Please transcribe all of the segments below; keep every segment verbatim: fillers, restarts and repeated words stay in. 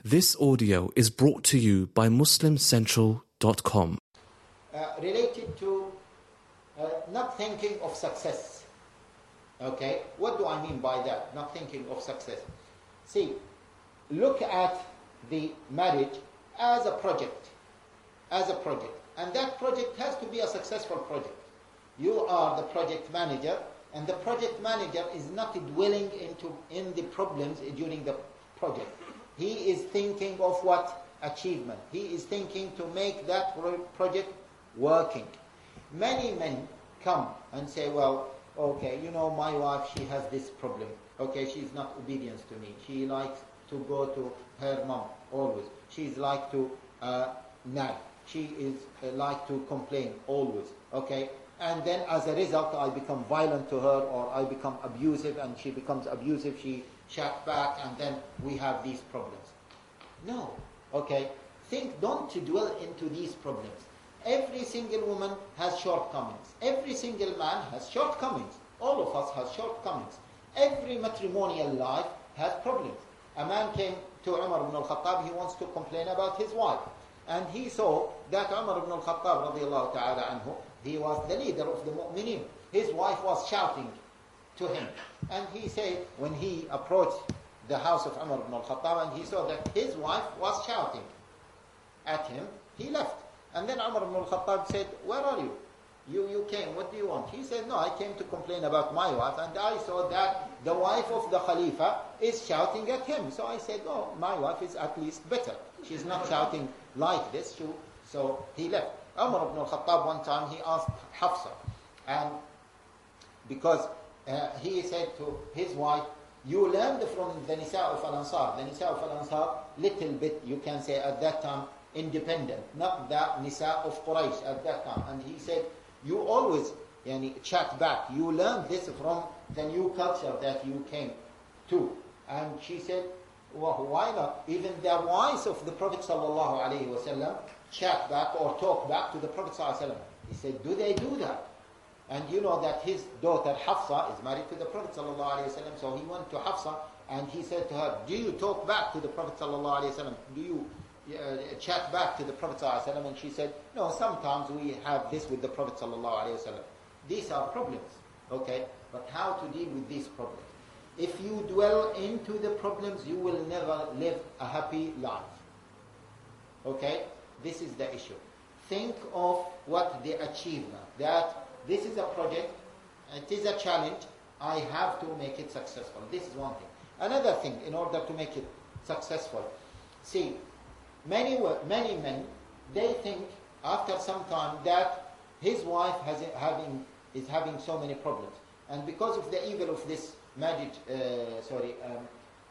This audio is brought to you by muslim central dot com. Uh, related to uh, not thinking of success. Okay, what do I mean by that? Not thinking of success. See, look at the marriage as a project, as a project, and that project has to be a successful project. You are the project manager, and the project manager is not dwelling into in the problems during the project. He is thinking of what? Achievement. He is thinking to make that project working. Many men come and say, well, okay, you know, my wife, she has this problem. Okay, she's not obedient to me. She likes to go to her mom always. She's like to uh, nag. She is uh, like to complain always. Okay, and then as a result, I become violent to her, or I become abusive, and she becomes abusive. She chat back, and then we have these problems. No, okay. Think, don't dwell into these problems. Every single woman has shortcomings. Every single man has shortcomings. All of us have shortcomings. Every matrimonial life has problems. A man came to Umar ibn al-Khattab. He wants to complain about his wife. And he saw that Umar ibn al-Khattab, radiallahu ta'ala anhu, he was the leader of the mu'mineen. His wife was shouting to him. And he said, when he approached the house of Umar ibn al-Khattab and he saw that his wife was shouting at him, he left. And then Umar ibn al-Khattab said, where are you? You you came, what do you want? He said, no, I came to complain about my wife, and I saw that the wife of the Khalifa is shouting at him. So I said, oh, my wife is at least better. She's not shouting like this. So he left. Umar ibn al-Khattab one time, he asked Hafsa, and because uh, he said to his wife, you learned from the Nisa of Al-Ansar. The Nisa of Al-Ansar, little bit, you can say at that time, independent, not the Nisa of Quraysh at that time. And he said, you always yani, chat back. You learned this from the new culture that you came to. And she said, well, why not? Even the wives of the Prophet ﷺ chat back or talk back to the Prophet ﷺ. He said, do they do that? And you know that his daughter Hafsa is married to the Prophet ﷺ. So he went to Hafsa and he said to her, do you talk back to the Prophet ﷺ? Do you uh, chat back to the Prophet ﷺ? And she said, no, sometimes we have this with the Prophet ﷺ. These are problems, okay? But how to deal with these problems? If you dwell into the problems, you will never live a happy life. Okay? This is the issue. Think of what the achievement, that this is a project, it is a challenge, I have to make it successful. This is one thing. Another thing, in order to make it successful, see, many many men, they think after some time that his wife has having is having so many problems. And because of the evil of this marriage, uh, sorry, um,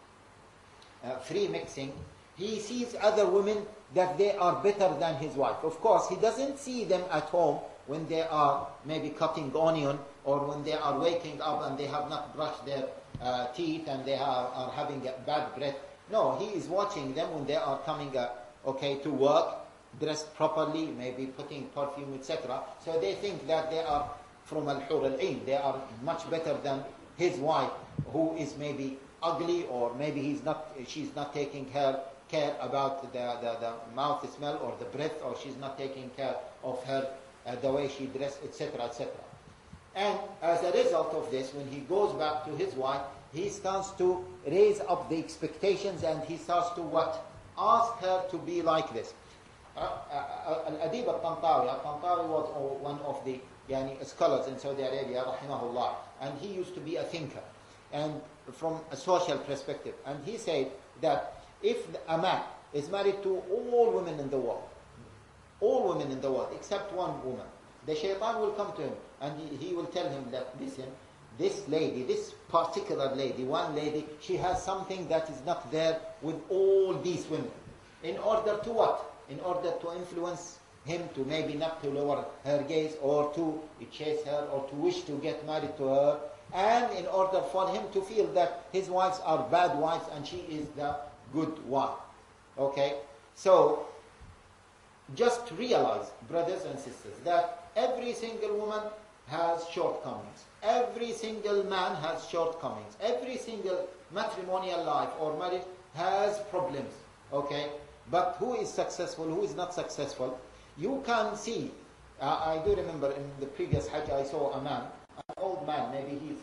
uh, free mixing, he sees other women that they are better than his wife. Of course, he doesn't see them at home when they are maybe cutting onion, or when they are waking up and they have not brushed their uh, teeth and they are, are having a bad breath. No, he is watching them when they are coming uh, okay, to work, dressed properly, maybe putting perfume, et cetera. So they think that they are from al-hur al-ain. They are much better than his wife, who is maybe ugly, or maybe he's not. She's not taking her care about the, the, the mouth smell or the breath, or she's not taking care of her uh, the way she dressed, et cetera, et cetera. And as a result of this, when he goes back to his wife, he starts to raise up the expectations, and he starts to what? Ask her to be like this. Uh, uh, Al-Adib al-Tantawi, al-Tantawi was one of the yani, scholars in Saudi Arabia, rahimahullah, and he used to be a thinker, and from a social perspective. And he said that if a man is married to all women in the world, all women in the world except one woman, the shaitan will come to him and he, he will tell him that, listen, this lady, this particular lady, one lady, she has something that is not there with all these women. In order to what? In order to influence him to maybe not to lower her gaze, or to chase her, or to wish to get married to her, and in order for him to feel that his wives are bad wives and she is the good one. Okay? So, just realize, brothers and sisters, that every single woman has shortcomings. Every single man has shortcomings. Every single matrimonial life or marriage has problems. Okay? But who is successful, who is not successful? You can see, uh, I do remember in the previous Hajj I saw a man, an old man, maybe he's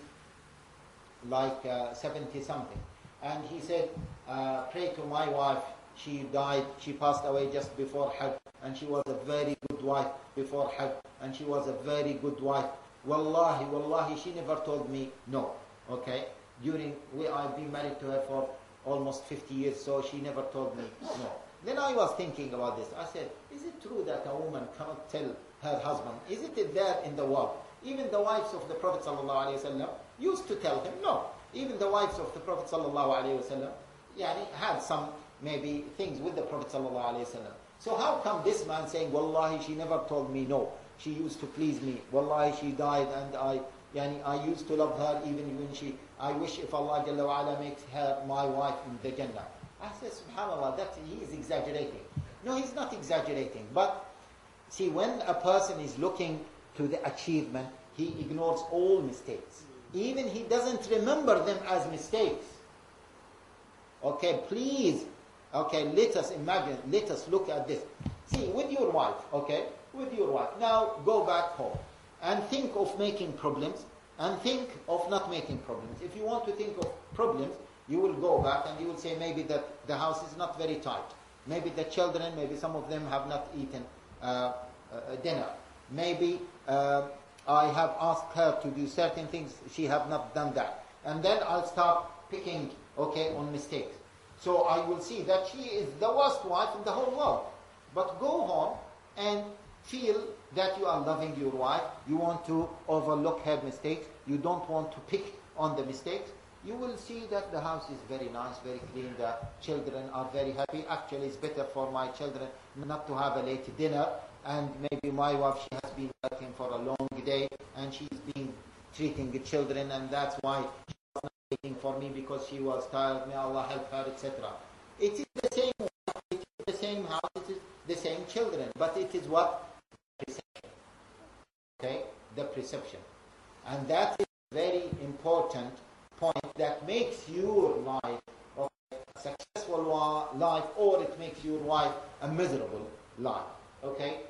like uh, seventy something. And he said, uh, pray to my wife, she died, she passed away just before Hajj, and she was a very good wife before Hajj, and she was a very good wife. Wallahi, wallahi, she never told me no. Okay? During, we, I've been married to her for almost fifty years, so she never told me no. Then I was thinking about this. I said, is it true that a woman cannot tell her husband? Is it there in the world? Even the wives of the Prophet ﷺ used to tell him no. Even the wives of the Prophet ﷺ yani, had some maybe things with the Prophet ﷺ. So how come this man saying, Wallahi, she never told me no. She used to please me. Wallahi, she died and I yani, I used to love her even when she, I wish if Allah Jalla wa Ala makes her my wife in the Jannah. I said, subhanAllah, that he is exaggerating. No, he's not exaggerating. But see, when a person is looking to the achievement, he ignores all mistakes. Even he doesn't remember them as mistakes. Okay, please, okay, let us imagine, let us look at this. See, with your wife, okay, with your wife. Now go back home and think of making problems and think of not making problems. If you want to think of problems, you will go back and you will say maybe that the house is not very tight. Maybe the children, maybe some of them have not eaten uh, uh, dinner. Maybe uh, I have asked her to do certain things, she have not done that. And then I'll start picking, okay, on mistakes. So I will see that she is the worst wife in the whole world. But go home and feel that you are loving your wife. You want to overlook her mistakes. You don't want to pick on the mistakes. You will see that the house is very nice, very clean. The children are very happy. Actually, it's better for my children not to have a late dinner. And maybe my wife, she has been working for a long day and she's been treating the children, and that's why she was not waiting for me because she was tired. May Allah help her, et cetera. It is the same wife, it is the same house, it is the same children, but it is what? Perception. Okay? The perception. And that is a very important point that makes your life a successful life, or it makes your life a miserable life. Okay?